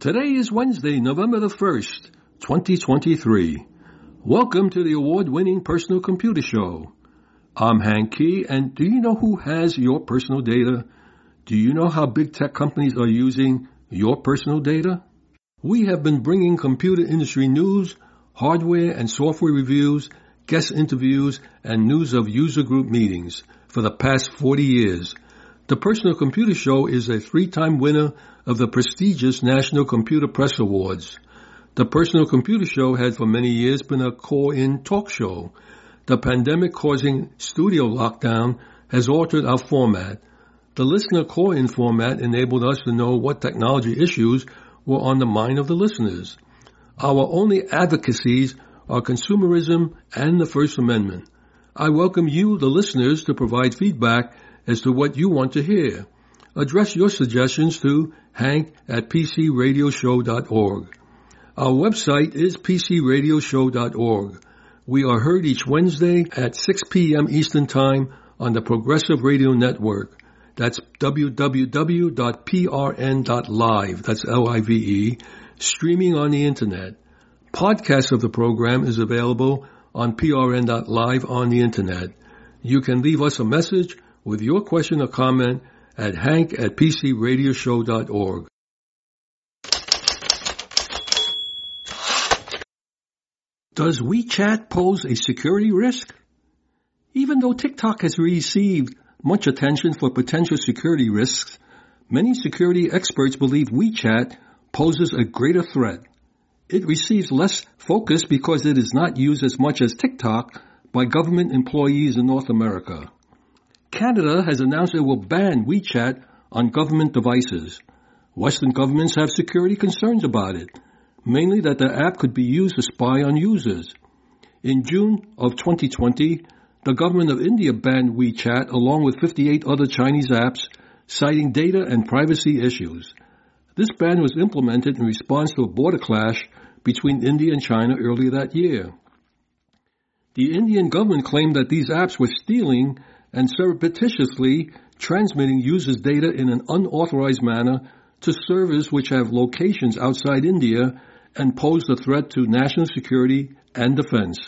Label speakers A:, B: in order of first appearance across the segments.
A: Today is Wednesday, November the 1st, 2023. Welcome to the award-winning Personal Computer Show. I'm Hank Key, and do you know who has your personal data? Do you know how big tech companies are using your personal data? We have been bringing computer industry news, hardware and software reviews, guest interviews, and news of user group meetings for the past 40 years. The Personal Computer Show is a 3-time winner of the prestigious National Computer Press Awards. The Personal Computer Show had for many years been a call-in talk show. The pandemic causing studio lockdown has altered our format. The listener call-in format enabled us to know what technology issues were on the mind of the listeners. Our only advocacies are consumerism and the First Amendment. I welcome you, the listeners, to provide feedback as to what you want to hear. Address your suggestions to hank@pcradioshow.org. Our website is pcradioshow.org. We are heard each Wednesday at 6 p.m. Eastern Time on the Progressive Radio Network. That's www.prn.live. That's Live. Streaming on the Internet. Podcast of the program is available on prn.live on the Internet. You can leave us a message with your question or comment at hank@pcradioshow.org. Does WeChat pose a security risk? Even though TikTok has received much attention for potential security risks, many security experts believe WeChat poses a greater threat. It receives less focus because it is not used as much as TikTok by government employees in North America. Canada has announced it will ban WeChat on government devices. Western governments have security concerns about it, mainly that the app could be used to spy on users. In June of 2020, the government of India banned WeChat along with 58 other Chinese apps, citing data and privacy issues. This ban was implemented in response to a border clash between India and China earlier that year. The Indian government claimed that these apps were stealing and surreptitiously transmitting users' data in an unauthorized manner to servers which have locations outside India and pose a threat to national security and defense.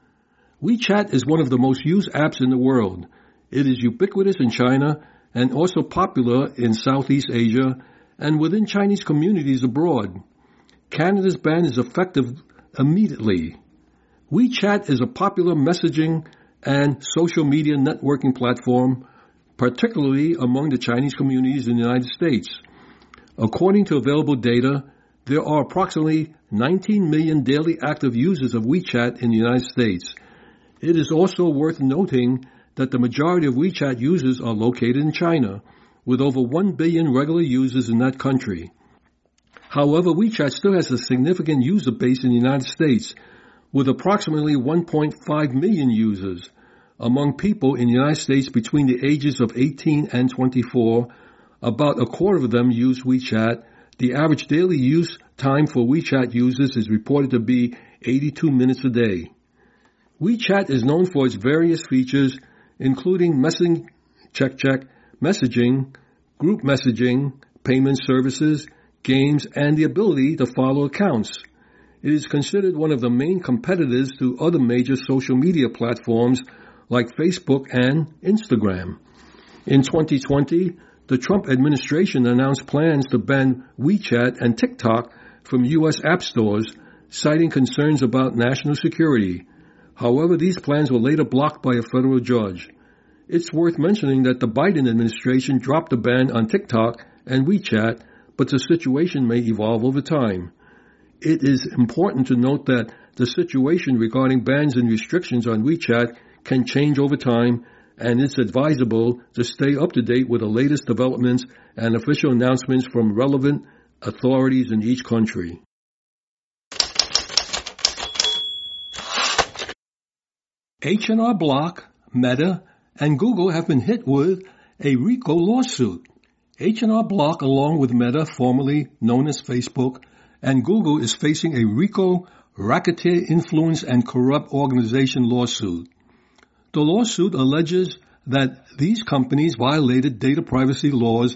A: WeChat is one of the most used apps in the world. It is ubiquitous in China and also popular in Southeast Asia and within Chinese communities abroad. Canada's ban is effective immediately. WeChat is a popular messaging and social media networking platform, particularly among the Chinese communities in the United States. According to available data, there are approximately 19 million daily active users of WeChat in the United States. It is also worth noting that the majority of WeChat users are located in China, with over 1 billion regular users in that country. However, WeChat still has a significant user base in the United States, with approximately 1.5 million users. Among people in the United States between the ages of 18 and 24, about a quarter of them use WeChat. The average daily use time for WeChat users is reported to be 82 minutes a day. WeChat is known for its various features, including messaging, messaging, group messaging, payment services, games, and the ability to follow accounts. It is considered one of the main competitors to other major social media platforms like Facebook and Instagram. In 2020, the Trump administration announced plans to ban WeChat and TikTok from U.S. app stores, citing concerns about national security. However, these plans were later blocked by a federal judge. It's worth mentioning that the Biden administration dropped the ban on TikTok and WeChat, but the situation may evolve over time. It is important to note that the situation regarding bans and restrictions on WeChat can change over time, and it's advisable to stay up to date with the latest developments and official announcements from relevant authorities in each country. H&R Block, Meta, and Google have been hit with a RICO lawsuit. H&R Block, along with Meta, formerly known as Facebook, and Google is facing a RICO Racketeer Influence and Corrupt Organization lawsuit. The lawsuit alleges that these companies violated data privacy laws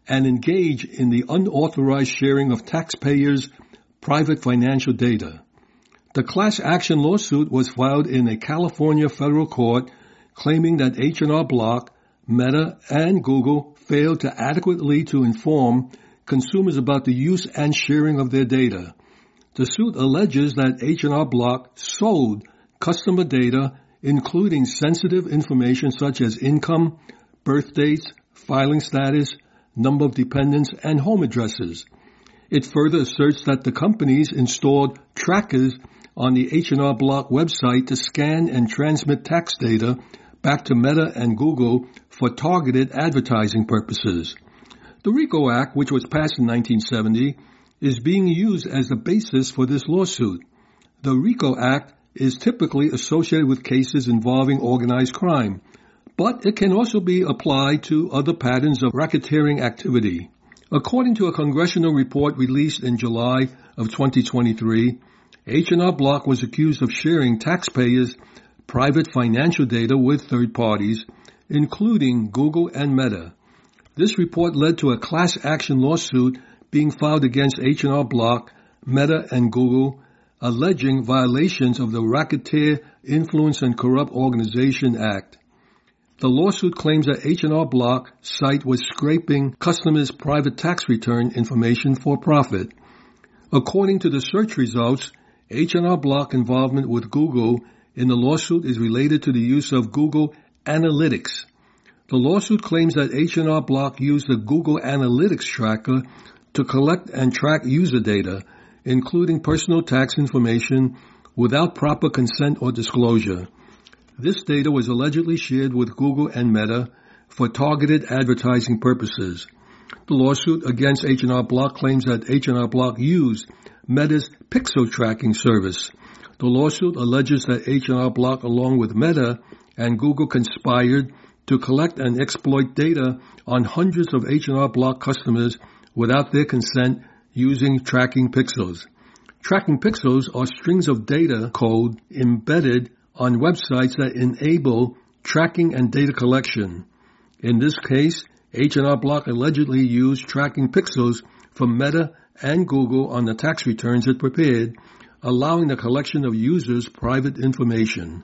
A: and engage in the unauthorized sharing of taxpayers' private financial data. The class action lawsuit was filed in a California federal court claiming that H&R Block, Meta, and Google failed to adequately to inform consumers about the use and sharing of their data. The suit alleges that H&R Block sold customer data, including sensitive information such as income, birth dates, filing status, number of dependents, and home addresses. It further asserts that the companies installed trackers on the H&R Block website to scan and transmit tax data back to Meta and Google for targeted advertising purposes. The RICO Act, which was passed in 1970, is being used as the basis for this lawsuit. The RICO Act is typically associated with cases involving organized crime, but it can also be applied to other patterns of racketeering activity. According to a congressional report released in July of 2023, H&R Block was accused of sharing taxpayers' private financial data with third parties, including Google and Meta. This report led to a class action lawsuit being filed against H&R Block, Meta, and Google, alleging violations of the Racketeer Influence and Corrupt Organization Act. The lawsuit claims that H&R Block site was scraping customers' private tax return information for profit. According to the search results, H&R Block involvement with Google in the lawsuit is related to the use of Google Analytics. The lawsuit claims that H&R Block used the Google Analytics tracker to collect and track user data, including personal tax information, without proper consent or disclosure. This data was allegedly shared with Google and Meta for targeted advertising purposes. The lawsuit against H&R Block claims that H&R Block used Meta's pixel tracking service. The lawsuit alleges that H&R Block, along with Meta and Google, conspired to collect and exploit data on hundreds of H&R Block customers without their consent using tracking pixels. Tracking pixels are strings of data code embedded on websites that enable tracking and data collection. In this case, H&R Block allegedly used tracking pixels from Meta and Google on the tax returns it prepared, allowing the collection of users' private information.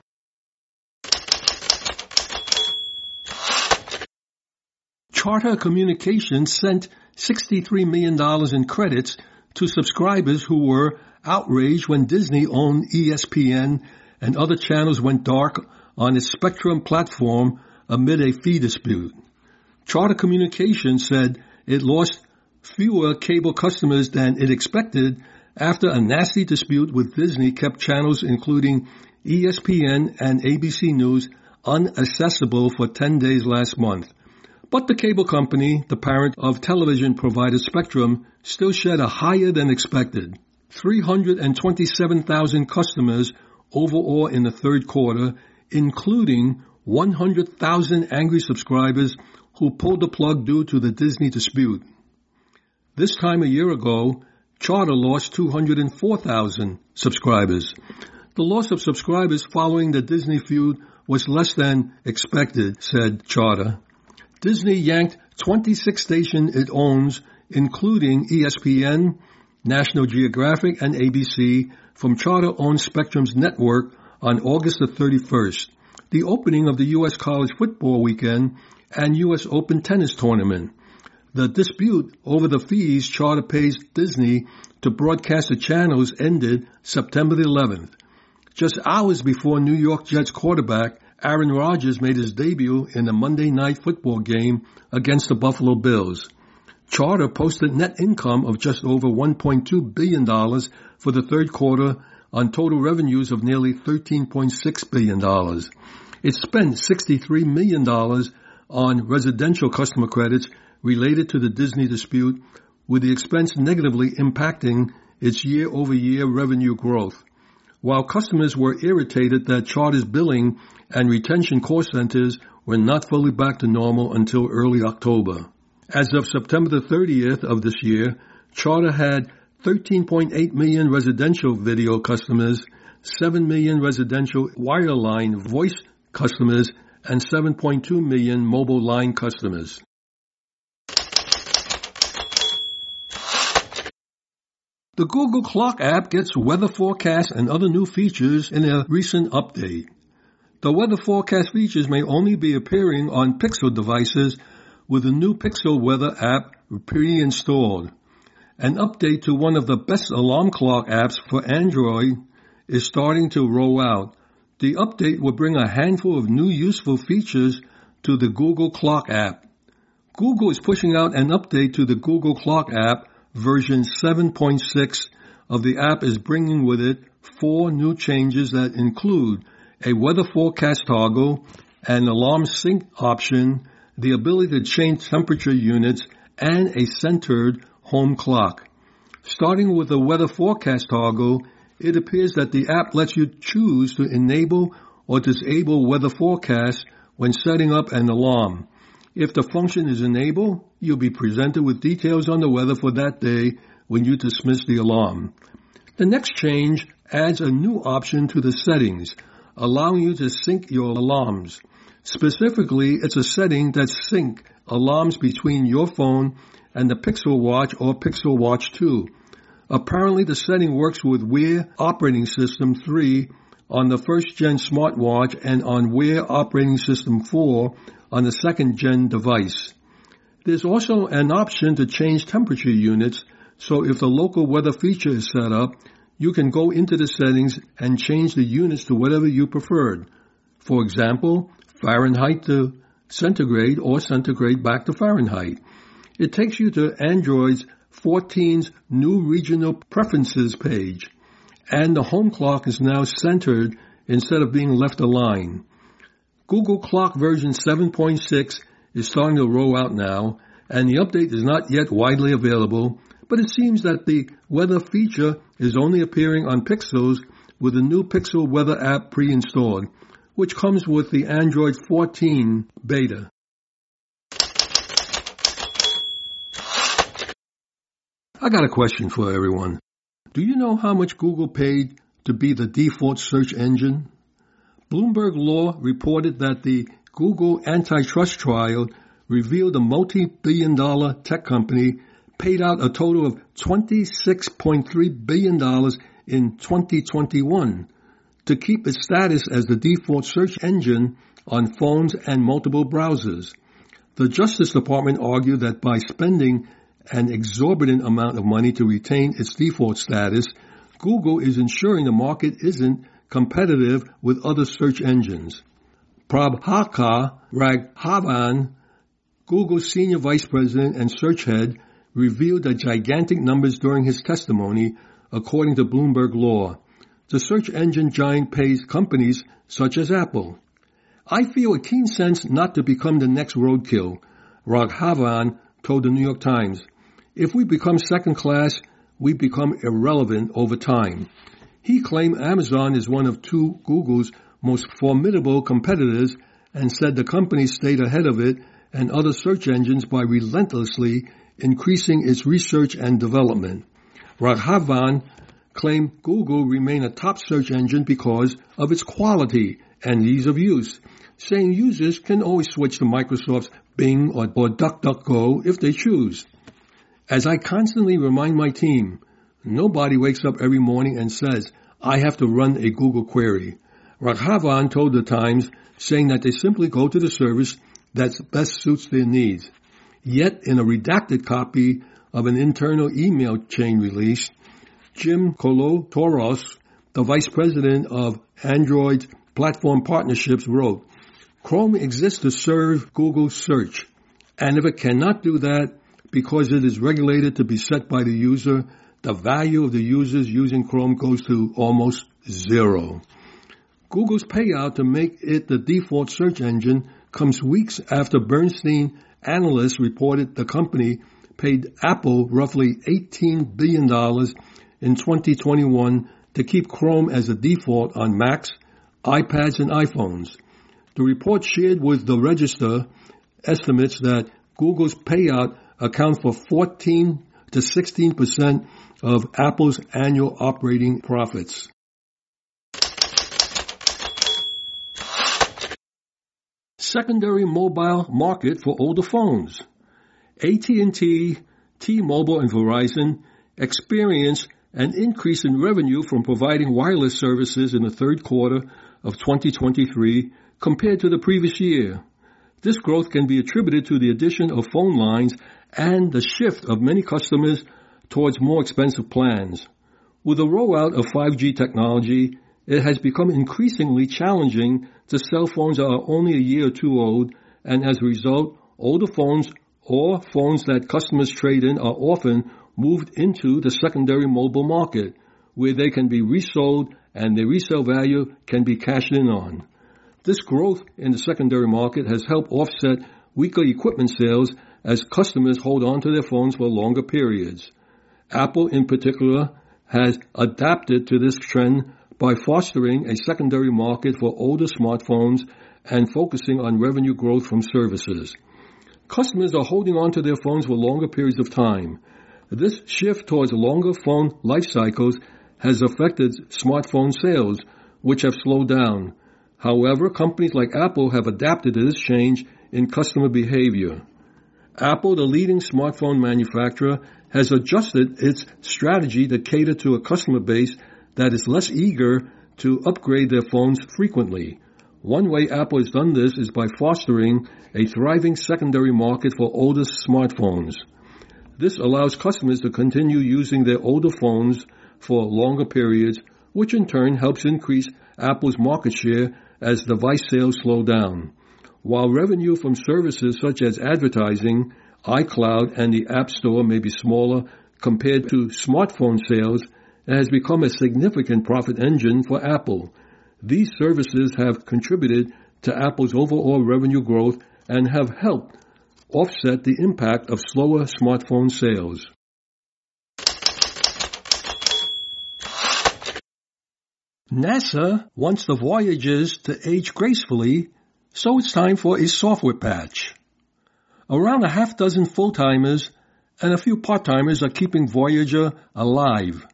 A: Charter Communications sent $63 million in credits to subscribers who were outraged when Disney-owned ESPN and other channels went dark on its Spectrum platform amid a fee dispute. Charter Communications said it lost fewer cable customers than it expected after a nasty dispute with Disney kept channels including ESPN and ABC News unaccessible for 10 days last month. But the cable company, the parent of television provider Spectrum, still shed a higher than expected 327,000 customers overall in the third quarter, including 100,000 angry subscribers who pulled the plug due to the Disney dispute. This time a year ago, Charter lost 204,000 subscribers. The loss of subscribers following the Disney feud was less than expected, said Charter. Disney yanked 26 stations it owns, including ESPN, National Geographic, and ABC, from Charter-owned Spectrum's network on August the 31st, the opening of the U.S. college football weekend and U.S. Open tennis tournament. The dispute over the fees Charter pays Disney to broadcast the channels ended September the 11th, just hours before New York Jets quarterback Aaron Rodgers made his debut in a Monday night football game against the Buffalo Bills. Charter posted net income of just over $1.2 billion for the third quarter on total revenues of nearly $13.6 billion. It spent $63 million on residential customer credits related to the Disney dispute, with the expense negatively impacting its year-over-year revenue growth. While customers were irritated that Charter's billing and retention call centers were not fully back to normal until early October. As of September the 30th of this year, Charter had 13.8 million residential video customers, 7 million residential wireline voice customers, and 7.2 million mobile line customers. The Google Clock app gets weather forecasts and other new features in a recent update. The weather forecast features may only be appearing on Pixel devices with the new Pixel Weather app pre-installed. An update to one of the best alarm clock apps for Android is starting to roll out. The update will bring a handful of new useful features to the Google Clock app. Google is pushing out an update to the Google Clock app. Version 7.6 of the app is bringing with it 4 new changes that include a weather forecast toggle, an alarm sync option, the ability to change temperature units, and a centered home clock. Starting with the weather forecast toggle, it appears that the app lets you choose to enable or disable weather forecasts when setting up an alarm. If the function is enabled, you'll be presented with details on the weather for that day when you dismiss the alarm. The next change adds a new option to the settings, allowing you to sync your alarms. Specifically, it's a setting that syncs alarms between your phone and the Pixel Watch or Pixel Watch 2. Apparently, the setting works with Wear Operating System 3 on the first-gen smartwatch and on Wear Operating System 4 on the second-gen device. There's also an option to change temperature units, so if the local weather feature is set up, you can go into the settings and change the units to whatever you preferred. For example, Fahrenheit to centigrade or centigrade back to Fahrenheit. It takes you to Android 14's new regional preferences page, and the home clock is now centered instead of being left aligned. Google Clock version 7.6 is starting to roll out now, and the update is not yet widely available, but it seems that the weather feature is only appearing on Pixels with the new Pixel Weather app pre-installed, which comes with the Android 14 beta. I got a question for everyone. Do you know how much Google paid to be the default search engine? Bloomberg Law reported that the Google antitrust trial revealed a multi-billion-dollar tech company paid out a total of $26.3 billion in 2021 to keep its status as the default search engine on phones and multiple browsers. The Justice Department argued that by spending an exorbitant amount of money to retain its default status, Google is ensuring the market isn't competitive with other search engines. Prabhakar Raghavan, Google's senior vice president and search head, revealed the gigantic numbers during his testimony, according to Bloomberg Law. The search engine giant pays companies such as Apple. I feel a keen sense not to become the next roadkill, Raghavan told the New York Times. If we become second class, we become irrelevant over time. He claimed Amazon is one of 2 Google's most formidable competitors and said the company stayed ahead of it and other search engines by relentlessly increasing its research and development. Raghavan claimed Google remained a top search engine because of its quality and ease of use, saying users can always switch to Microsoft's Bing or DuckDuckGo if they choose. As I constantly remind my team, nobody wakes up every morning and says, I have to run a Google query. Raghavan told the Times, saying that they simply go to the service that best suits their needs. Yet, in a redacted copy of an internal email chain release, Jim Kolotoros, the vice president of Android Platform Partnerships, wrote, Chrome exists to serve Google search, and if it cannot do that because it is regulated to be set by the user, the value of the users using Chrome goes to almost zero. Google's payout to make it the default search engine comes weeks after Bernstein analysts reported the company paid Apple roughly $18 billion in 2021 to keep Chrome as a default on Macs, iPads, and iPhones. The report shared with the Register estimates that Google's payout accounts for 14 to 16% of Apple's annual operating profits. Secondary mobile market for older phones. AT&T, T-Mobile, and Verizon experienced an increase in revenue from providing wireless services in the third quarter of 2023 compared to the previous year. This growth can be attributed to the addition of phone lines and the shift of many customers towards more expensive plans. With the rollout of 5G technology, it has become increasingly challenging to sell phones that are only a year or two old, and as a result, older phones or phones that customers trade in are often moved into the secondary mobile market, where they can be resold and their resale value can be cashed in on. This growth in the secondary market has helped offset weaker equipment sales as customers hold on to their phones for longer periods. Apple, in particular, has adapted to this trend by fostering a secondary market for older smartphones and focusing on revenue growth from services. Customers are holding on to their phones for longer periods of time. This shift towards longer phone life cycles has affected smartphone sales, which have slowed down. However, companies like Apple have adapted to this change in customer behavior. Apple, the leading smartphone manufacturer, has adjusted its strategy to cater to a customer base that is less eager to upgrade their phones frequently. One way Apple has done this is by fostering a thriving secondary market for older smartphones. This allows customers to continue using their older phones for longer periods, which in turn helps increase Apple's market share as device sales slow down. While revenue from services such as advertising, iCloud, and the App Store may be smaller compared to smartphone sales, it has become a significant profit engine for Apple. These services have contributed to Apple's overall revenue growth and have helped offset the impact of slower smartphone sales. NASA wants the Voyagers to age gracefully, so it's time for a software patch. Around a half dozen full-timers and a few part-timers are keeping Voyager alive.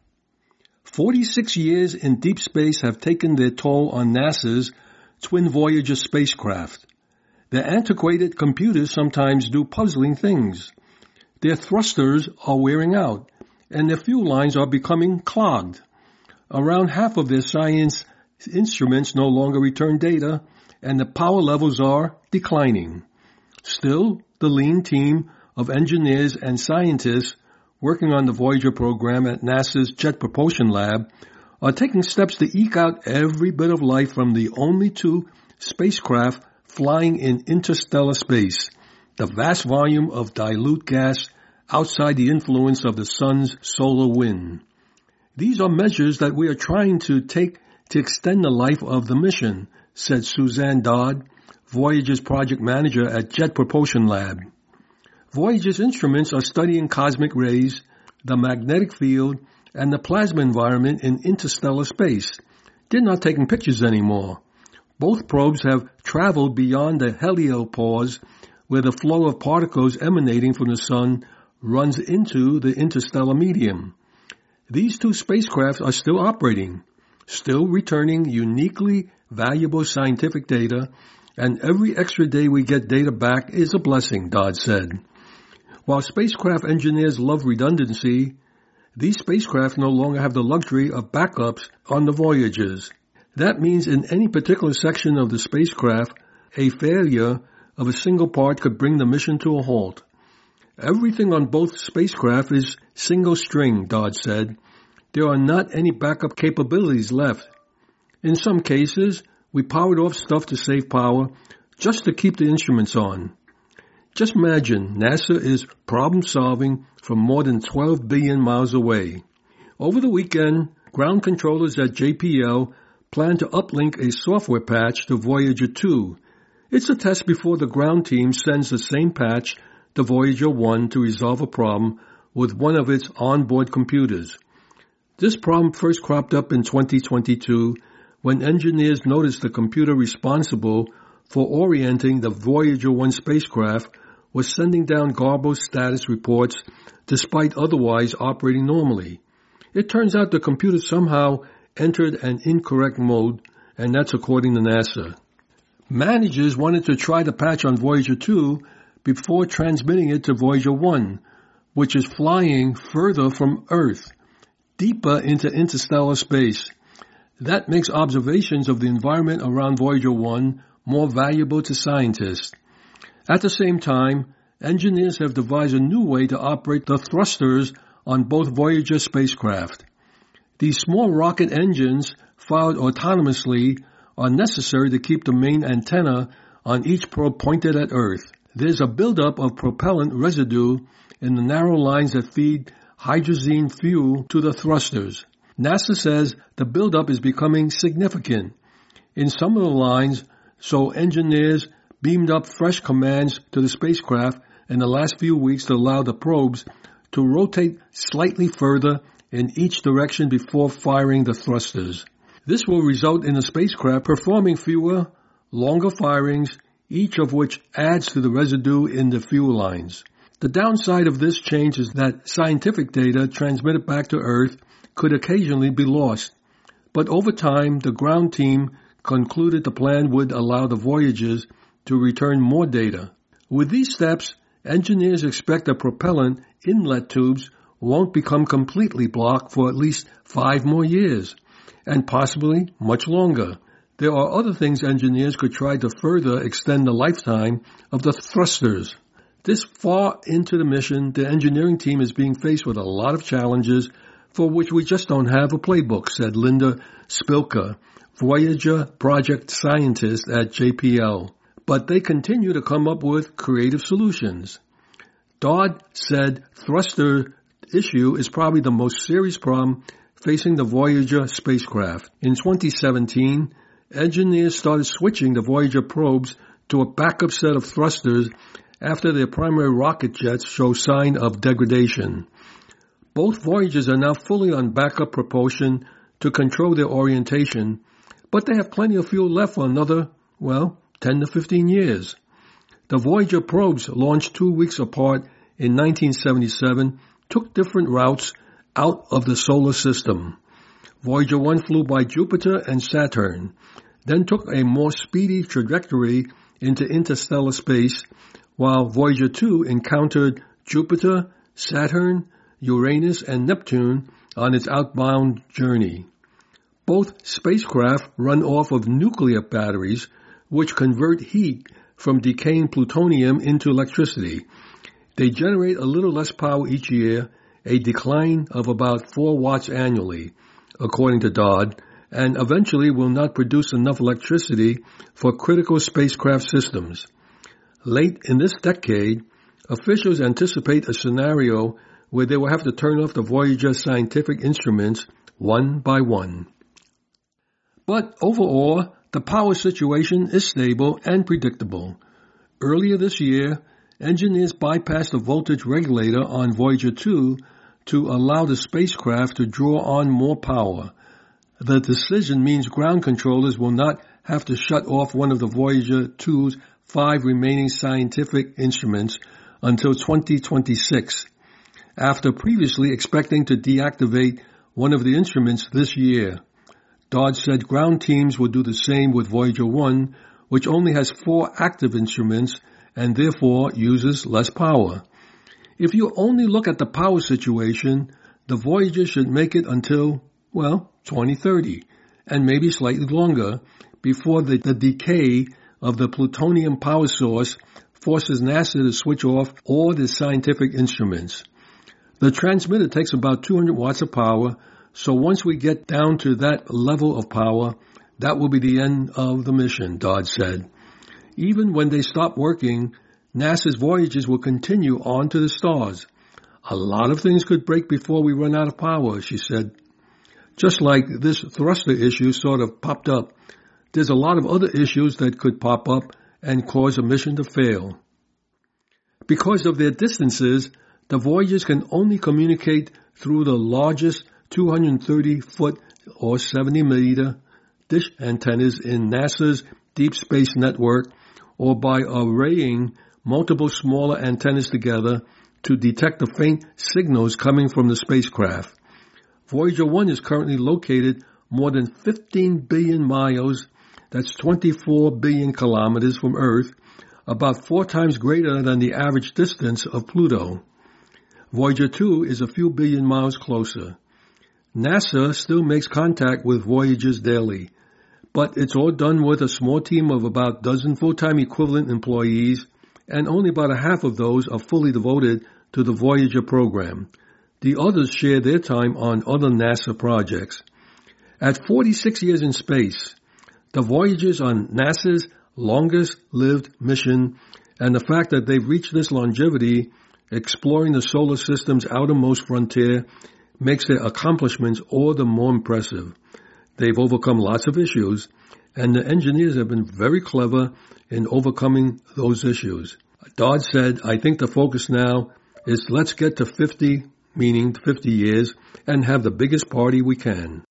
A: 46 years in deep space have taken their toll on NASA's twin Voyager spacecraft. Their antiquated computers sometimes do puzzling things. Their thrusters are wearing out, and their fuel lines are becoming clogged. Around half of their science instruments no longer return data, and the power levels are declining. Still, the lean team of engineers and scientists working on the Voyager program at NASA's Jet Propulsion Lab are taking steps to eke out every bit of life from the only two spacecraft flying in interstellar space, the vast volume of dilute gas outside the influence of the sun's solar wind. These are measures that we are trying to take to extend the life of the mission, said Suzanne Dodd, Voyager's project manager at Jet Propulsion Lab. Voyager's instruments are studying cosmic rays, the magnetic field, and the plasma environment in interstellar space. They're not taking pictures anymore. Both probes have traveled beyond the heliopause, where the flow of particles emanating from the sun runs into the interstellar medium. These two spacecraft are still operating, still returning uniquely valuable scientific data, and every extra day we get data back is a blessing, Dodd said. While spacecraft engineers love redundancy, these spacecraft no longer have the luxury of backups on the Voyagers. That means in any particular section of the spacecraft, a failure of a single part could bring the mission to a halt. Everything on both spacecraft is single string, Dodd said. There are not any backup capabilities left. In some cases, we powered off stuff to save power just to keep the instruments on. Just imagine NASA is problem-solving from more than 12 billion miles away. Over the weekend, ground controllers at JPL plan to uplink a software patch to Voyager 2. It's a test before the ground team sends the same patch to Voyager 1 to resolve a problem with one of its onboard computers. This problem first cropped up in 2022 when engineers noticed the computer responsible for orienting the Voyager 1 spacecraft was sending down garbled status reports despite otherwise operating normally. It turns out the computer somehow entered an incorrect mode, and that's according to NASA. Managers wanted to try the patch on Voyager 2 before transmitting it to Voyager 1, which is flying further from Earth. deeper into interstellar space. That makes observations of the environment around Voyager 1 more valuable to scientists. At the same time, engineers have devised a new way to operate the thrusters on both Voyager spacecraft. These small rocket engines, fired autonomously, are necessary to keep the main antenna on each probe pointed at Earth. There's a buildup of propellant residue in the narrow lines that feed hydrazine fuel to the thrusters. NASA says the buildup is becoming significant. In some of the lines, so engineers beamed up fresh commands to the spacecraft in the last few weeks to allow the probes to rotate slightly further in each direction before firing the thrusters. This will result in the spacecraft performing fewer, longer firings, each of which adds to the residue in the fuel lines. The downside of this change is that scientific data transmitted back to Earth could occasionally be lost. But over time, the ground team concluded the plan would allow the Voyagers to return more data. With these steps, engineers expect the propellant inlet tubes won't become completely blocked for at least 5 more years, and possibly much longer. There are other things engineers could try to further extend the lifetime of the thrusters. This far into the mission, the engineering team is being faced with a lot of challenges for which we just don't have a playbook, said Linda Spilka, Voyager project scientist at JPL. But they continue to come up with creative solutions. Dodd said thruster issue is probably the most serious problem facing the Voyager spacecraft. In 2017, engineers started switching the Voyager probes to a backup set of thrusters after their primary rocket jets show sign of degradation. Both Voyagers are now fully on backup propulsion to control their orientation, but they have plenty of fuel left for another, 10 to 15 years. The Voyager probes, launched 2 weeks apart in 1977, took different routes out of the solar system. Voyager 1 flew by Jupiter and Saturn, then took a more speedy trajectory into interstellar space, while Voyager 2 encountered Jupiter, Saturn, Uranus, and Neptune on its outbound journey. Both spacecraft run off of nuclear batteries, which convert heat from decaying plutonium into electricity. They generate a little less power each year, a decline of about 4 watts annually, according to Dodd, and eventually will not produce enough electricity for critical spacecraft systems. Late in this decade, officials anticipate a scenario where they will have to turn off the Voyager scientific instruments one by one. But overall, the power situation is stable and predictable. Earlier this year, engineers bypassed the voltage regulator on Voyager 2 to allow the spacecraft to draw on more power. The decision means ground controllers will not have to shut off one of the Voyager 2's 5 remaining scientific instruments until 2026, after previously expecting to deactivate one of the instruments this year. Dodd said ground teams will do the same with Voyager 1, which only has 4 active instruments and therefore uses less power. If you only look at the power situation, the Voyager should make it until, 2030, and maybe slightly longer, before the decay of the plutonium power source forces NASA to switch off all the scientific instruments. The transmitter takes about 200 watts of power, so once we get down to that level of power, that will be the end of the mission, Dodd said. Even when they stop working, NASA's Voyagers will continue on to the stars. A lot of things could break before we run out of power, she said. Just like this thruster issue sort of popped up, there's a lot of other issues that could pop up and cause a mission to fail. Because of their distances, the Voyagers can only communicate through the largest 230-foot or 70-meter dish antennas in NASA's Deep Space Network, or by arraying multiple smaller antennas together to detect the faint signals coming from the spacecraft. Voyager 1 is currently located more than 15 billion miles, that's 24 billion kilometers from Earth, about 4 times greater than the average distance of Pluto. Voyager 2 is a few billion miles closer. NASA still makes contact with Voyagers daily, but it's all done with a small team of about a dozen full-time equivalent employees, and only about a half of those are fully devoted to the Voyager program. The others share their time on other NASA projects. At 46 years in space, the Voyagers are NASA's longest-lived mission, and the fact that they've reached this longevity, exploring the solar system's outermost frontier, makes their accomplishments all the more impressive. They've overcome lots of issues, and the engineers have been very clever in overcoming those issues. Dodd said, "I think the focus now is let's get to 50, meaning 50 years, and have the biggest party we can."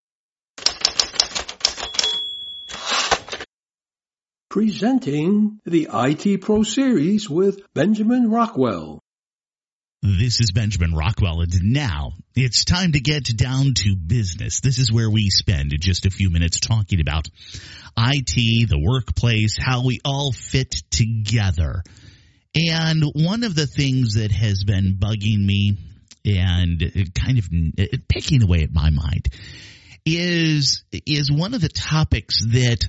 A: Presenting the IT Pro Series with Benjamin Rockwell.
B: This is Benjamin Rockwell, and now it's time to get down to business. This is where we spend just a few minutes talking about IT, the workplace, how we all fit together. And one of the things that has been bugging me and kind of picking away at my mind is one of the topics that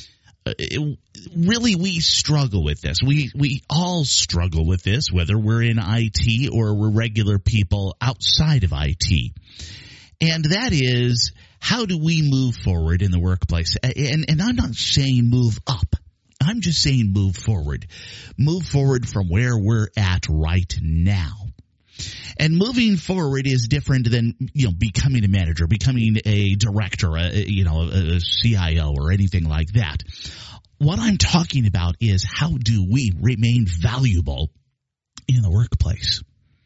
B: really we struggle with this. We all struggle with this, whether we're in IT or we're regular people outside of IT. And that is, how do we move forward in the workplace? And I'm not saying move up. I'm just saying move forward. Move forward from where we're at right now. And moving forward is different than, becoming a manager, becoming a director, a CIO or anything like that. What I'm talking about is, how do we remain valuable in the workplace?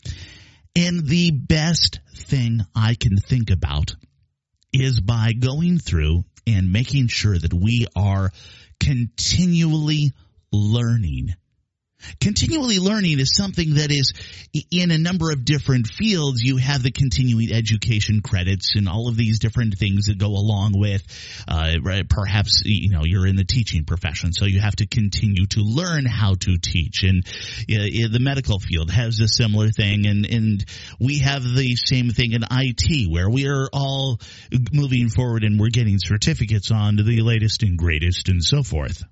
B: And the best thing I can think about is by going through and making sure that we are continually learning. Continually learning is something that is in a number of different fields. You have the continuing education credits and all of these different things that go along with, perhaps, you're in the teaching profession, so you have to continue to learn how to teach. And the medical field has a similar thing, and we have the same thing in IT, where we are all moving forward and we're getting certificates on to the latest and greatest and so forth.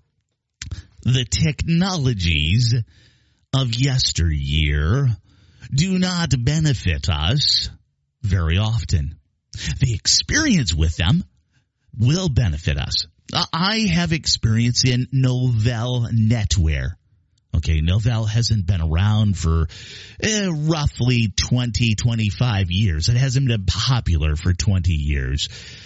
B: The technologies of yesteryear do not benefit us very often. The experience with them will benefit us. I have experience in Novell NetWare. Okay, Novell hasn't been around for roughly 25 years. It hasn't been popular for 20 years.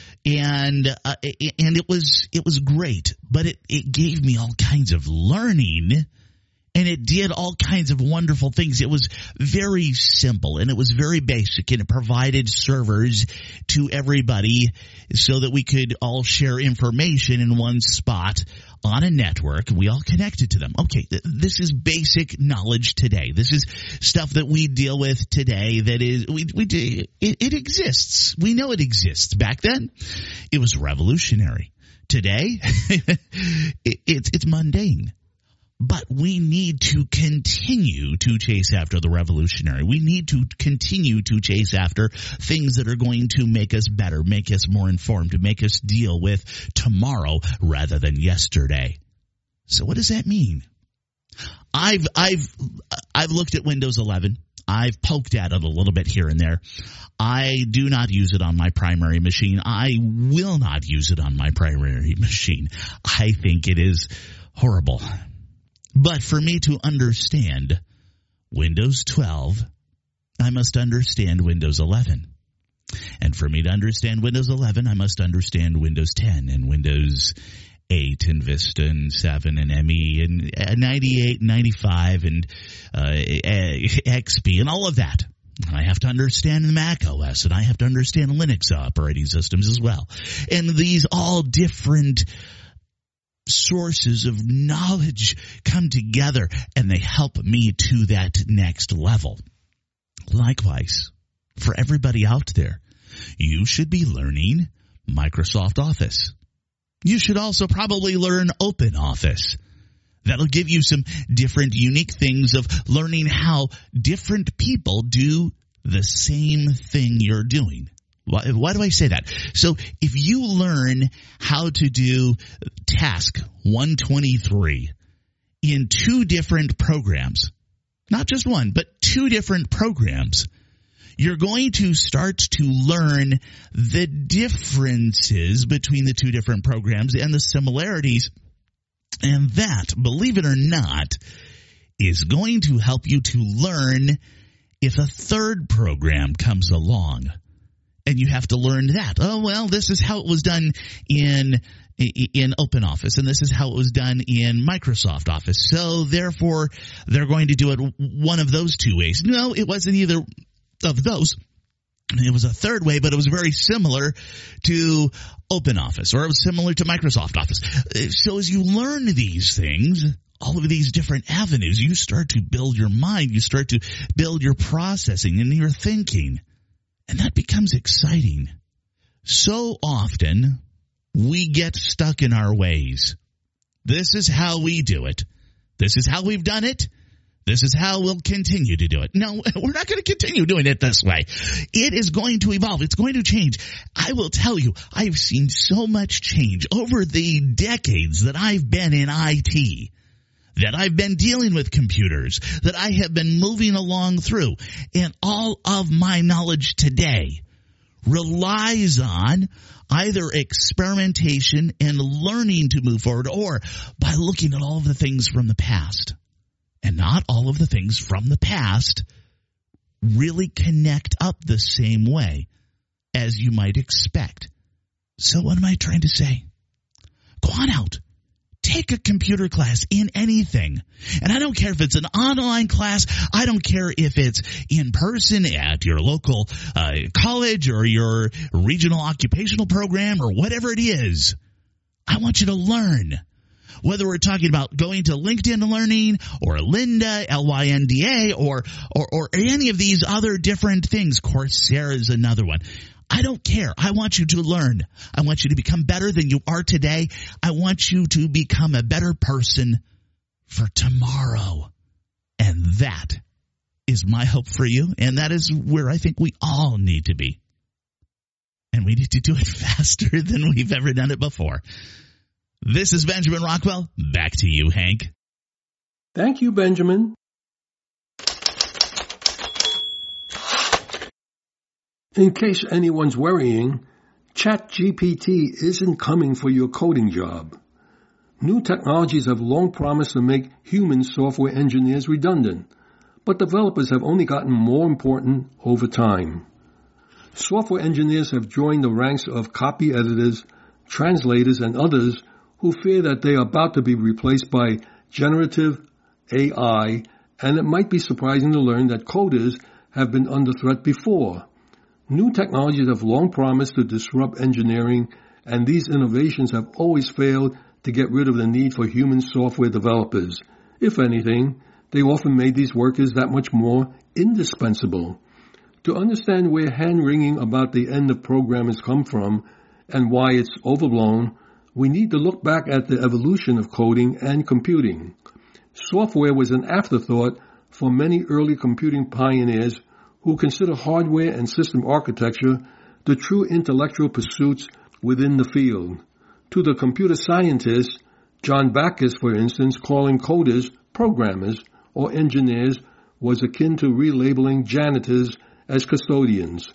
B: And it was great, but it gave me all kinds of learning, and it did all kinds of wonderful things. It was very simple, and it was very basic, and it provided servers to everybody so that we could all share information in one spot on a network, and we all connected to them. Okay, this is basic knowledge today. This is stuff that we deal with today. That is, it exists. We know it exists. Back then, it was revolutionary. Today, it's mundane. But we need to continue to chase after the revolutionary. We need to continue to chase after things that are going to make us better, make us more informed, to make us deal with tomorrow rather than yesterday. So what does that mean? I've looked at Windows 11. I've poked at it a little bit here and there. I do not use it on my primary machine. I will not use it on my primary machine. I think it is horrible. But for me to understand Windows 12, I must understand Windows 11. And for me to understand Windows 11, I must understand Windows 10 and Windows 8 and Vista and 7 and ME and 98, 95 and XP and all of that. I have to understand Mac OS, and I have to understand Linux operating systems as well. And these all different sources of knowledge come together, and they help me to that next level. Likewise, for everybody out there, you should be learning Microsoft Office. You should also probably learn OpenOffice. That'll give you some different unique things of learning how different people do the same thing you're doing. Why do I say that? So if you learn how to do task 123 in 2 different programs, not just one, but 2 different programs, you're going to start to learn the differences between the 2 different programs and the similarities. And that, believe it or not, is going to help you to learn if a 3rd program comes along. And you have to learn that. Oh, well, this is how it was done in OpenOffice, and this is how it was done in Microsoft Office. So, therefore, they're going to do it one of those 2 ways. No, it wasn't either of those. It was a 3rd way, but it was very similar to OpenOffice, or it was similar to Microsoft Office. So as you learn these things, all of these different avenues, you start to build your mind, you start to build your processing and your thinking. And that becomes exciting. So often, we get stuck in our ways. This is how we do it. This is how we've done it. This is how we'll continue to do it. No, we're not going to continue doing it this way. It is going to evolve. It's going to change. I will tell you, I've seen so much change over the decades that I've been in IT, that I've been dealing with computers, that I have been moving along through. And all of my knowledge today relies on either experimentation and learning to move forward, or by looking at all of the things from the past. And not all of the things from the past really connect up the same way as you might expect. So what am I trying to say? Go on out. Take a computer class in anything. And I don't care if it's an online class. I don't care if it's in person at your local college or your regional occupational program or whatever it is. I want you to learn. Whether we're talking about going to LinkedIn Learning or Lynda, Lynda, or any of these other different things. Coursera is another one. I don't care. I want you to learn. I want you to become better than you are today. I want you to become a better person for tomorrow. And that is my hope for you. And that is where I think we all need to be. And we need to do it faster than we've ever done it before. This is Benjamin Rockwell. Back to you, Hank.
A: Thank you, Benjamin. In case anyone's worrying, ChatGPT isn't coming for your coding job. New technologies have long promised to make human software engineers redundant, but developers have only gotten more important over time. Software engineers have joined the ranks of copy editors, translators, and others who fear that they are about to be replaced by generative AI, and it might be surprising to learn that coders have been under threat before. New technologies have long promised to disrupt engineering, and these innovations have always failed to get rid of the need for human software developers. If anything, they often made these workers that much more indispensable. To understand where hand-wringing about the end of programming come from and why it's overblown, we need to look back at the evolution of coding and computing. Software was an afterthought for many early computing pioneers who consider hardware and system architecture the true intellectual pursuits within the field. To the computer scientists, John Backus, for instance, calling coders programmers or engineers was akin to relabeling janitors as custodians,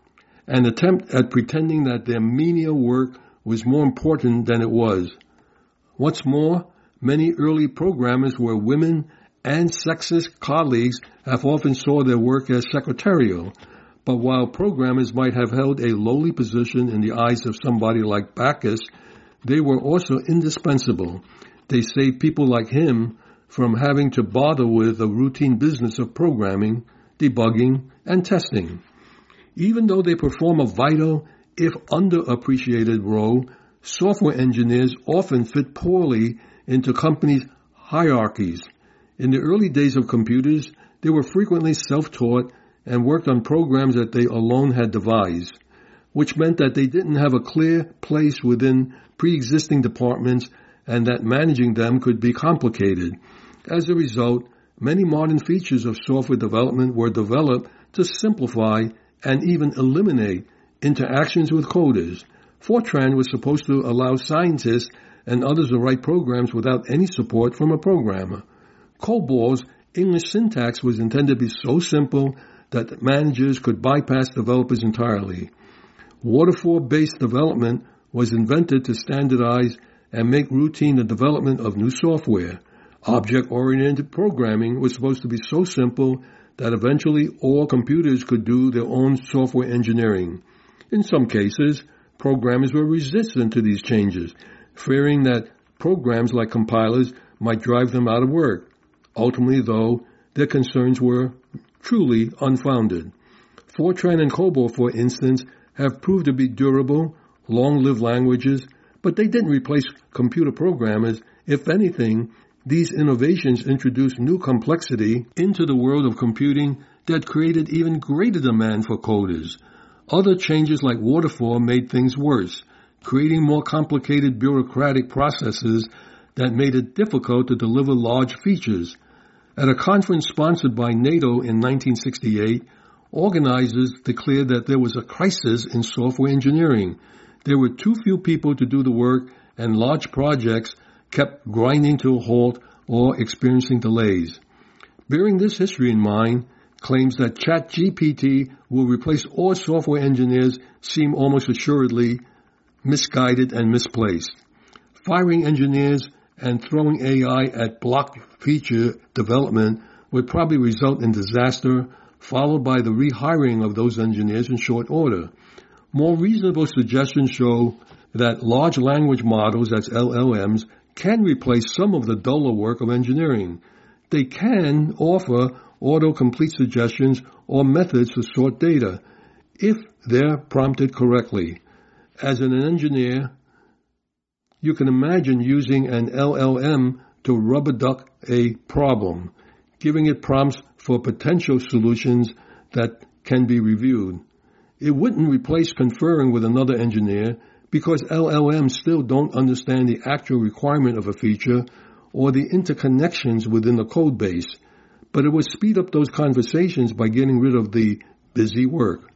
A: an attempt at pretending that their menial work was more important than it was. What's more, many early programmers were women, and sexist colleagues have often saw their work as secretarial. But while programmers might have held a lowly position in the eyes of somebody like Backus, they were also indispensable. They saved people like him from having to bother with the routine business of programming, debugging, and testing. Even though they perform a vital, if underappreciated role, software engineers often fit poorly into companies' hierarchies. In the early days of computers, they were frequently self-taught and worked on programs that they alone had devised, which meant that they didn't have a clear place within pre-existing departments and that managing them could be complicated. As a result, many modern features of software development were developed to simplify and even eliminate interactions with coders. Fortran was supposed to allow scientists and others to write programs without any support from a programmer. COBOL's English syntax was intended to be so simple that managers could bypass developers entirely. Waterfall-based development was invented to standardize and make routine the development of new software. Object-oriented programming was supposed to be so simple that eventually all computers could do their own software engineering. In some cases, programmers were resistant to these changes, fearing that programs like compilers might drive them out of work. Ultimately, though, their concerns were truly unfounded. Fortran and COBOL, for instance, have proved to be durable, long-lived languages, but they didn't replace computer programmers. If anything, these innovations introduced new complexity into the world of computing that created even greater demand for coders. Other changes like waterfall made things worse, creating more complicated bureaucratic processes that made it difficult to deliver large features. At a conference sponsored by NATO in 1968, organizers declared that there was a crisis in software engineering. There were too few people to do the work, and large projects kept grinding to a halt or experiencing delays. Bearing this history in mind, claims that ChatGPT will replace all software engineers seem almost assuredly misguided and misplaced. Firing engineers and throwing AI at block feature development would probably result in disaster, followed by the rehiring of those engineers in short order. More reasonable suggestions show that large language models, as LLMs, can replace some of the duller work of engineering. They can offer autocomplete suggestions or methods to sort data, if they're prompted correctly. As an engineer, you can imagine using an LLM to rubber duck a problem, giving it prompts for potential solutions that can be reviewed. It wouldn't replace conferring with another engineer because LLMs still don't understand the actual requirement of a feature or the interconnections within the code base, but it would speed up those conversations by getting rid of the busy work.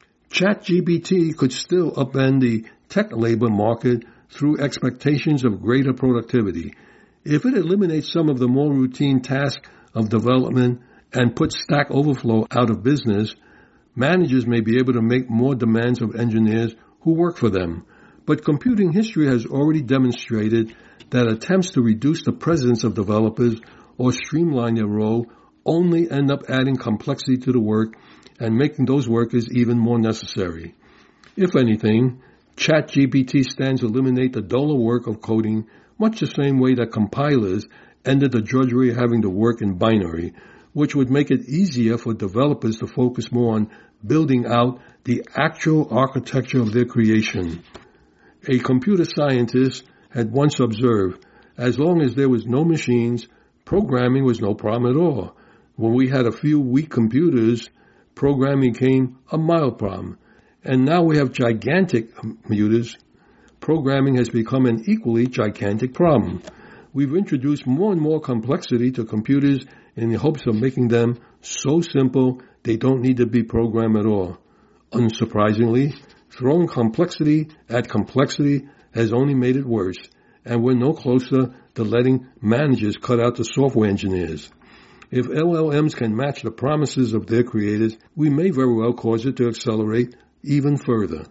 A: ChatGPT could still upend the tech labor market through expectations of greater productivity. If it eliminates some of the more routine tasks of development and puts Stack Overflow out of business, managers may be able to make more demands of engineers who work for them. But computing history has already demonstrated that attempts to reduce the presence of developers or streamline their role only end up adding complexity to the work and making those workers even more necessary. If anything, ChatGPT stands to eliminate the duller work of coding much the same way that compilers ended the drudgery of having to work in binary, which would make it easier for developers to focus more on building out the actual architecture of their creation. A computer scientist had once observed, as long as there was no machines, programming was no problem at all. When we had a few weak computers, programming became a mild problem. And now we have gigantic computers. Programming has become an equally gigantic problem. We've introduced more and more complexity to computers in the hopes of making them so simple they don't need to be programmed at all. Unsurprisingly, throwing complexity at complexity has only made it worse, and we're no closer to letting managers cut out the software engineers. If LLMs can match the promises of their creators, we may very well cause it to accelerate even further.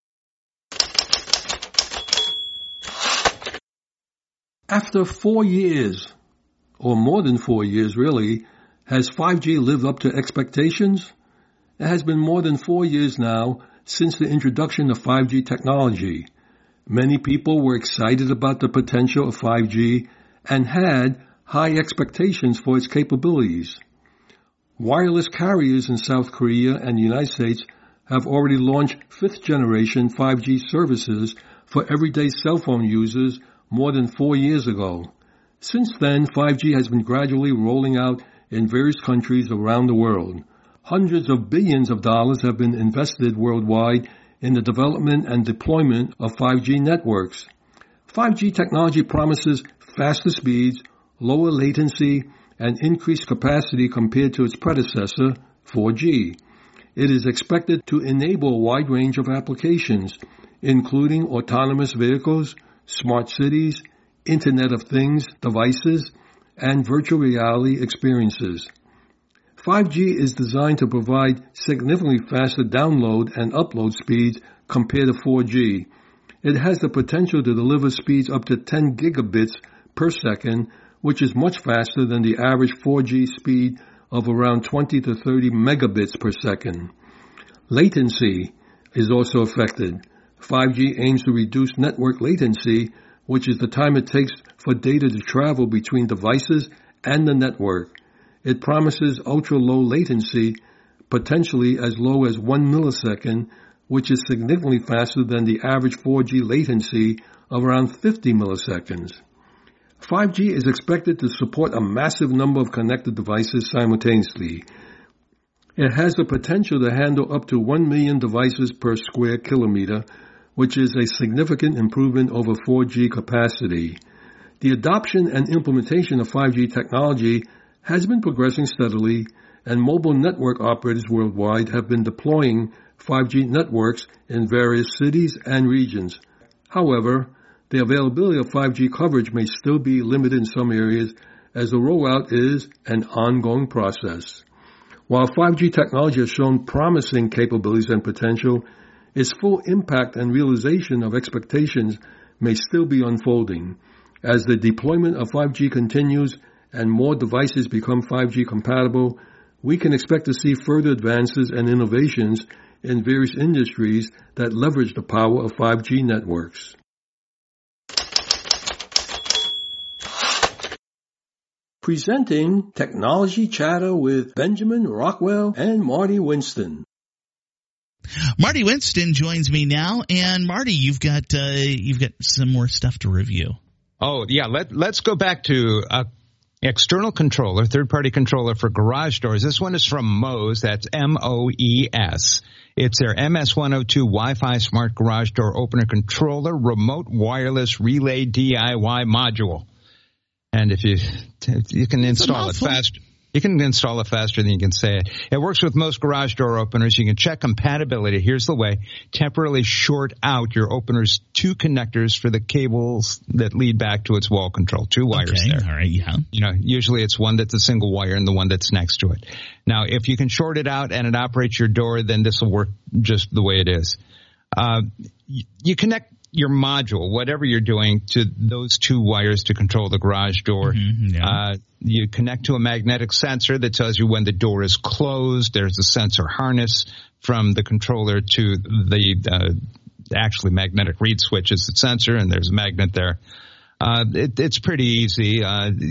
A: After 4 years, or more than 4 years really, has 5G lived up to expectations? It has been more than 4 years now since the introduction of 5G technology. Many people were excited about the potential of 5G and had high expectations for its capabilities. Wireless carriers in South Korea and the United States have already launched 5th-generation 5G services for everyday cell phone users more than 4 years ago. Since then, 5G has been gradually rolling out in various countries around the world. Hundreds of billions of dollars have been invested worldwide in the development and deployment of 5G networks. 5G technology promises faster speeds, lower latency, and increased capacity compared to its predecessor, 4G. it is expected to enable a wide range of applications, including autonomous vehicles, smart cities, Internet of Things devices, and virtual reality experiences. 5G is designed to provide significantly faster download and upload speeds compared to 4G. It has the potential to deliver speeds up to 10 gigabits per second, which is much faster than the average 4G speed of around 20 to 30 megabits per second. Latency is also affected. 5G aims to reduce network latency, which is the time it takes for data to travel between devices and the network. It promises ultra-low latency, potentially as low as 1 millisecond, which is significantly faster than the average 4G latency of around 50 milliseconds. 5G is expected to support a massive number of connected devices simultaneously. It has the potential to handle up to 1 million devices per square kilometer, which is a significant improvement over 4G capacity. The adoption and implementation of 5G technology has been progressing steadily, and mobile network operators worldwide have been deploying 5G networks in various cities and regions. However, the availability of 5G coverage may still be limited in some areas, as the rollout is an ongoing process. While 5G technology has shown promising capabilities and potential, its full impact and realization of expectations may still be unfolding. As the deployment of 5G continues and more devices become 5G compatible, we can expect to see further advances and innovations in various industries that leverage the power of 5G networks. Presenting Technology Chatter with Benjamin Rockwell and Marty Winston.
B: Marty Winston joins me now, and Marty, you've got some more stuff to review.
C: Oh yeah, let's go back to external controller, third-party controller for garage doors. This one is from Moes. That's MOES. It's their MS-102 Wi-Fi smart garage door opener controller, remote wireless relay DIY module. And if you can install it fast. You can install it faster than you can say it. It works with most garage door openers. You can check compatibility. Here's the way. Temporarily short out your opener's two connectors for the cables that lead back to its wall control. Two wires there.
B: All right, yeah.
C: You know, usually it's one that's a single wire and the one that's next to it. Now, if you can short it out and it operates your door, then this will work just the way it is. You connect your module, whatever you're doing, to those two wires to control the garage door.
B: Mm-hmm, yeah.
C: You connect to a magnetic sensor that tells you when the door is closed. There's a sensor harness from the controller to the actually magnetic reed switch is the sensor, and there's a magnet there. It's pretty easy.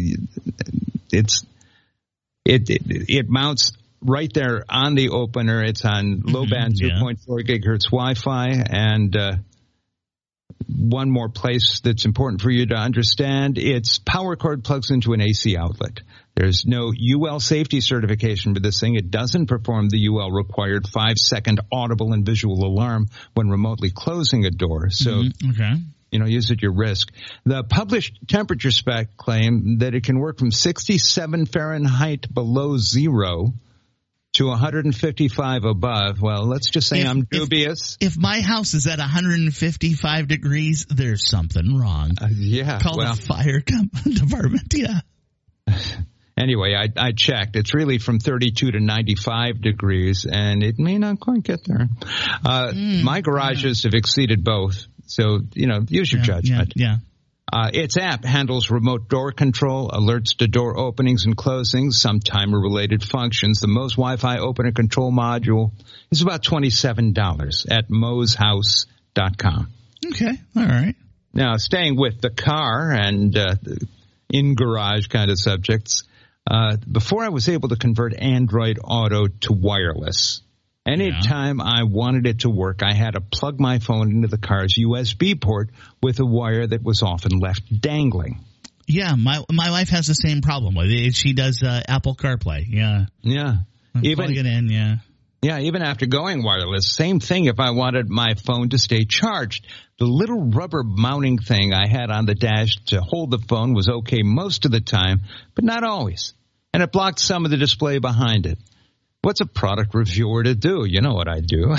C: It mounts right there on the opener. It's on low band 2.4 gigahertz Wi-Fi, and one more place that's important for you to understand, its power cord plugs into an AC outlet. There's no UL safety certification for this thing. It doesn't perform the UL required 5-second audible and visual alarm when remotely closing a door. So, use at your risk. The published temperature spec claim that it can work from 67 Fahrenheit below zero to 155 above. Well, let's just say I'm dubious.
B: If my house is at 155 degrees, there's something wrong. Call the fire department. Yeah.
C: Anyway, I checked. It's really from 32 to 95 degrees, and it may not quite get there. My garages have exceeded both, so, use your judgment.
B: Yeah.
C: Its app handles remote door control, alerts to door openings and closings, some timer-related functions. The Moes Wi-Fi opener control module is about $27 at moeshouse.com.
B: Okay, all right.
C: Now, staying with the car and in-garage kind of subjects, before I was able to convert Android Auto to wireless, anytime I wanted it to work, I had to plug my phone into the car's USB port with a wire that was often left dangling.
B: Yeah, my wife has the same problem with it. She does Apple CarPlay. Yeah.
C: Even
B: plug it in.
C: Yeah, even after going wireless, same thing if I wanted my phone to stay charged. The little rubber mounting thing I had on the dash to hold the phone was okay most of the time, but not always. And it blocked some of the display behind it. What's a product reviewer to do? You know what I do.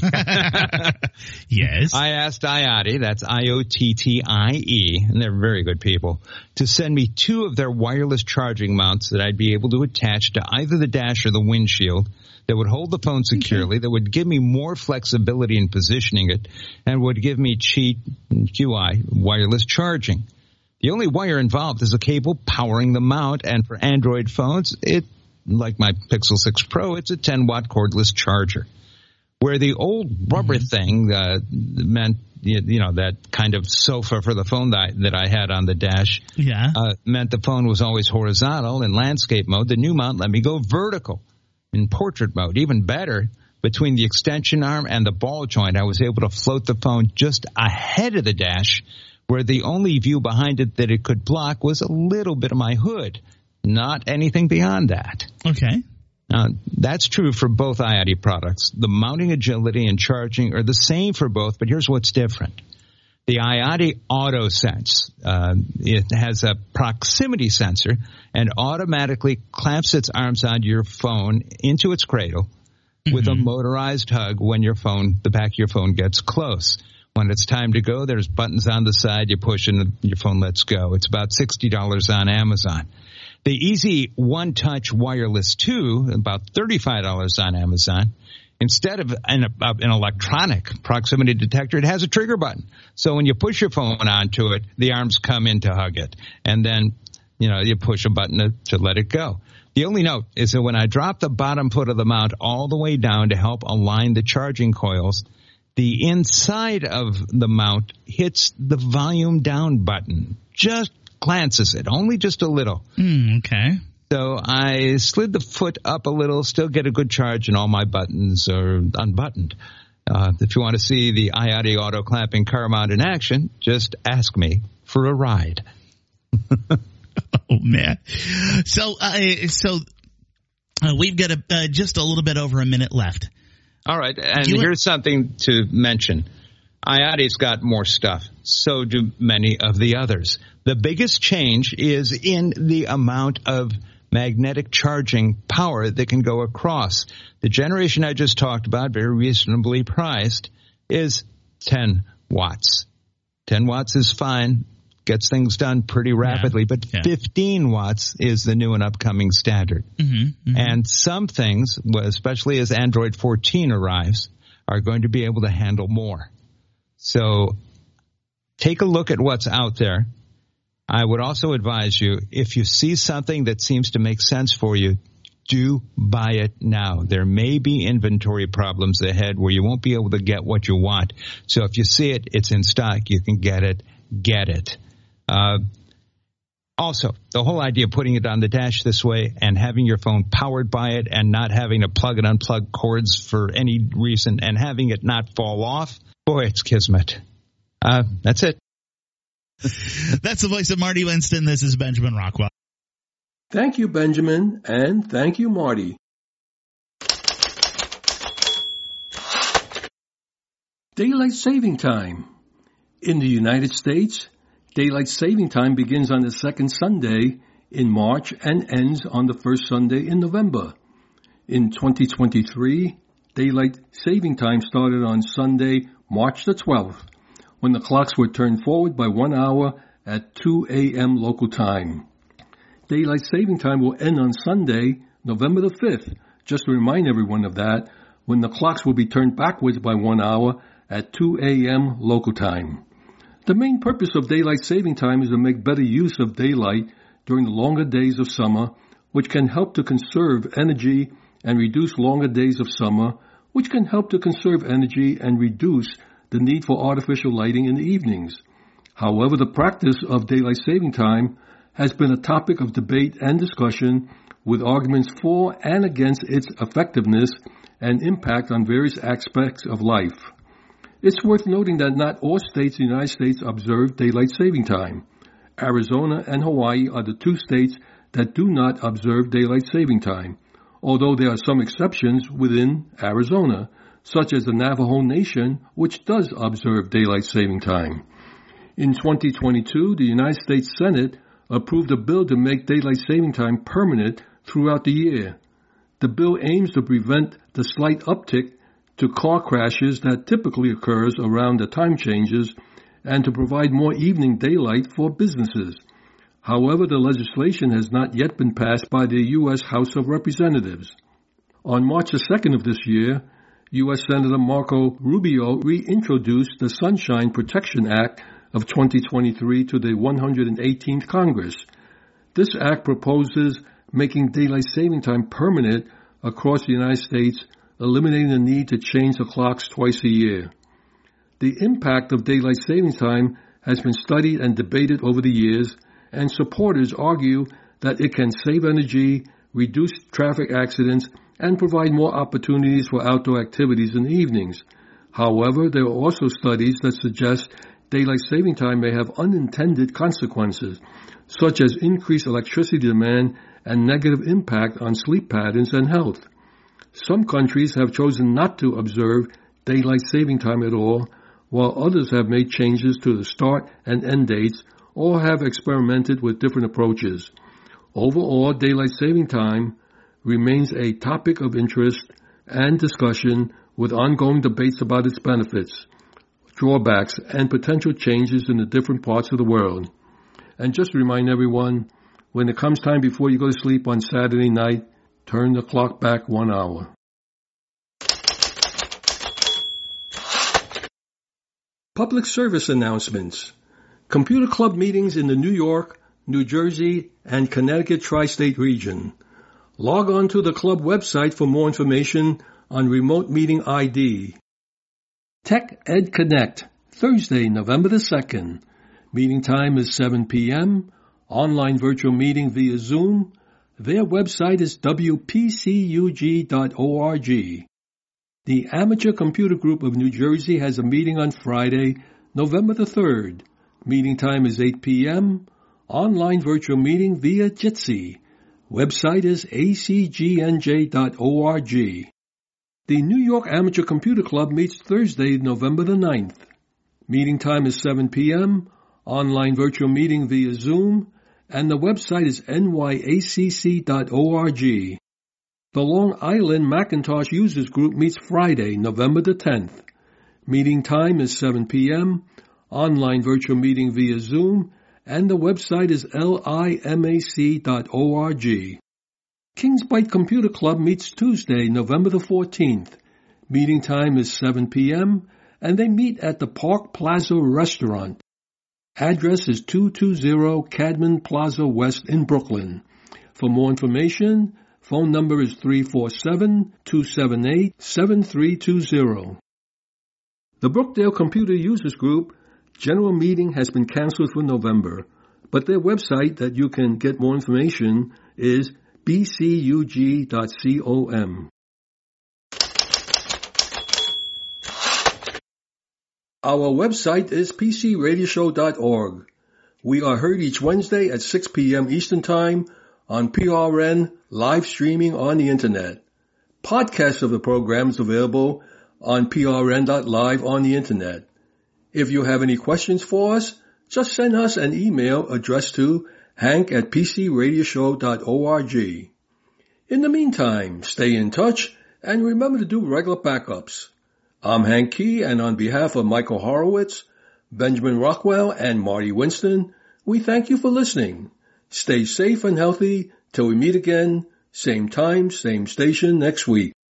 B: Yes.
C: I asked IoTie, that's IOTTIE, and they're very good people, to send me 2 of their wireless charging mounts that I'd be able to attach to either the dash or the windshield that would hold the phone securely, that would give me more flexibility in positioning it, and would give me QI wireless charging. The only wire involved is a cable powering the mount, and for Android phones, like my Pixel 6 Pro, it's a 10-watt cordless charger. Where the old rubber thing meant, that kind of sofa for the phone that I had on the dash, meant the phone was always horizontal in landscape mode. The new mount let me go vertical in portrait mode. Even better, between the extension arm and the ball joint, I was able to float the phone just ahead of the dash, where the only view behind it that it could block was a little bit of my hood. Not anything beyond that.
B: Okay.
C: Now, that's true for both IoTie products. The mounting agility and charging are the same for both, but here's what's different. The IoTie AutoSense, it has a proximity sensor and automatically clamps its arms onto your phone into its cradle with a motorized hug when the back of your phone gets close. When it's time to go, there's buttons on the side. You push and your phone lets go. It's about $60 on Amazon. The Easy One Touch Wireless 2, about $35 on Amazon. Instead of an electronic proximity detector, it has a trigger button. So when you push your phone onto it, the arms come in to hug it. And then, you push a button to let it go. The only note is that when I drop the bottom foot of the mount all the way down to help align the charging coils, the inside of the mount hits the volume down button. Just glances it, only just a little.
B: Okay.
C: So I slid the foot up a little, still get a good charge, and all my buttons are unbuttoned. If you want to see the IoTie auto clamping car mount in action, just ask me for a ride.
B: Oh, man. So we've got just a little bit over a minute left.
C: All right, and here's something to mention. IoTie's got more stuff. So do many of the others. The biggest change is in the amount of magnetic charging power that can go across. The generation I just talked about, very reasonably priced, is 10 watts. 10 watts is fine, gets things done pretty rapidly, but 15 watts is the new and upcoming standard. And some things, especially as Android 14 arrives, are going to be able to handle more. So take a look at what's out there. I would also advise you, if you see something that seems to make sense for you, do buy it now. There may be inventory problems ahead where you won't be able to get what you want. So if you see it, it's in stock, you can get it. Also, the whole idea of putting it on the dash this way and having your phone powered by it and not having to plug and unplug cords for any reason and having it not fall off, boy, it's kismet. That's it.
B: That's the voice of Marty Winston. This is Benjamin Rockwell.
A: Thank you, Benjamin, and thank you, Marty. Daylight saving time. In the United States, daylight saving time begins on the second Sunday in March and ends on the first Sunday in November. In 2023, daylight saving time started on Sunday, March the 12th, when the clocks were turned forward by 1 hour at 2 a.m. local time. Daylight saving time will end on Sunday, November the 5th, just to remind everyone of that, when the clocks will be turned backwards by 1 hour at 2 a.m. local time. The main purpose of daylight saving time is to make better use of daylight during the longer days of summer, which can help to conserve energy and reduce longer days of summer, which can help to conserve energy and reduce the need for artificial lighting in the evenings. However, the practice of daylight saving time has been a topic of debate and discussion, with arguments for and against its effectiveness and impact on various aspects of life. It's worth noting that not all states in the United States observe daylight saving time. Arizona and Hawaii are the two states that do not observe daylight saving time, although there are some exceptions within Arizona, such as the Navajo Nation, which does observe daylight saving time. In 2022, the United States Senate approved a bill to make daylight saving time permanent throughout the year. The bill aims to prevent the slight uptick to car crashes that typically occurs around the time changes and to provide more evening daylight for businesses. However, the legislation has not yet been passed by the U.S. House of Representatives. On March 2nd of this year, U.S. Senator Marco Rubio reintroduced the Sunshine Protection Act of 2023 to the 118th Congress. This act proposes making daylight saving time permanent across the United States, eliminating the need to change the clocks twice a year. The impact of daylight saving time has been studied and debated over the years, and supporters argue that it can save energy, reduce traffic accidents, and provide more opportunities for outdoor activities in the evenings. However, there are also studies that suggest daylight saving time may have unintended consequences, such as increased electricity demand and negative impact on sleep patterns and health. Some countries have chosen not to observe daylight saving time at all, while others have made changes to the start and end dates or have experimented with different approaches. Overall, daylight saving time remains a topic of interest and discussion with ongoing debates about its benefits, drawbacks, and potential changes in the different parts of the world. And just to remind everyone, when it comes time before you go to sleep on Saturday night, turn the clock back 1 hour. Public service announcements. Computer Club meetings in the New York, New Jersey, and Connecticut tri-state region. Log on to the club website for more information on remote meeting ID. Tech Ed Connect, Thursday, November the 2nd. Meeting time is 7 p.m. Online virtual meeting via Zoom. Their website is wpcug.org. The Amateur Computer Group of New Jersey has a meeting on Friday, November the 3rd. Meeting time is 8 p.m. Online virtual meeting via Jitsi. Website is acgnj.org. The New York Amateur Computer Club meets Thursday, November the 9th. Meeting time is 7 p.m. Online virtual meeting via Zoom, and the website is nyacc.org. The Long Island Macintosh Users Group meets Friday, November the 10th. Meeting time is 7 p.m. Online virtual meeting via Zoom, and the website is limac.org. Kings Byte Computer Club meets Tuesday, November the 14th. Meeting time is 7 p.m., and they meet at the Park Plaza Restaurant. Address is 220 Cadman Plaza West in Brooklyn. For more information, phone number is 347-278-7320. The Brookdale Computer Users Group general meeting has been canceled for November, but their website that you can get more information is bcug.com. Our website is pcradioshow.org. We are heard each Wednesday at 6 p.m. Eastern Time on PRN live streaming on the Internet. Podcasts of the program is available on prn.live on the Internet. If you have any questions for us, just send us an email addressed to hank@pcradioshow.org. In the meantime, stay in touch and remember to do regular backups. I'm Hank Key, and on behalf of Michael Horowitz, Benjamin Rockwell, and Marty Winston, we thank you for listening. Stay safe and healthy till we meet again, same time, same station next week.